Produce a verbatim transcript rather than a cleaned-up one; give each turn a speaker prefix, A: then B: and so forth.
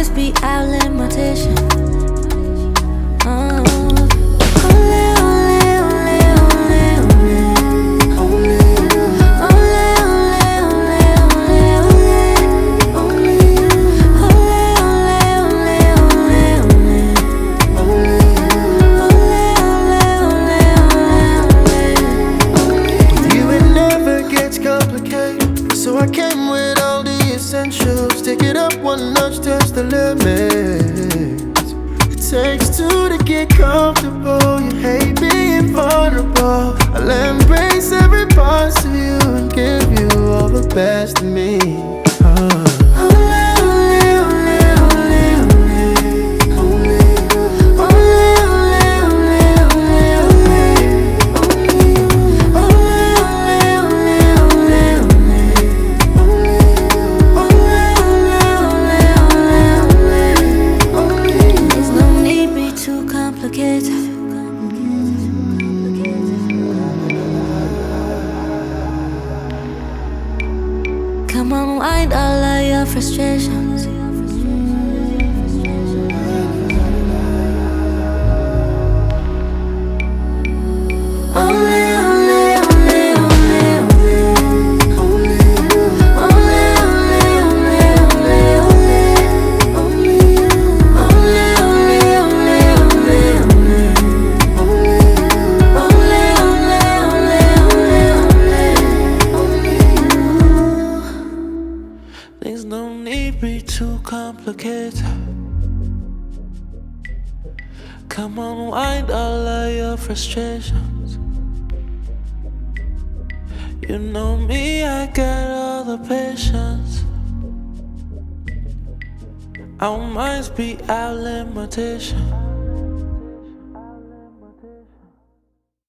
A: minds be our limitation. Uh.
B: So I came with all the essentials. Take it up one notch, test the limits. It takes two to get comfortable. You hate being vulnerable. I'll embrace every part of you and give you all the best of me. uh.
A: Come on, wind all of your frustrations. Only, only, only, only, only, only, only, only, only, only, only, only,
C: Things don't need be too complicated. Come on, wind all of your frustrations. You know me, I got all the patience. Our minds be our limitation.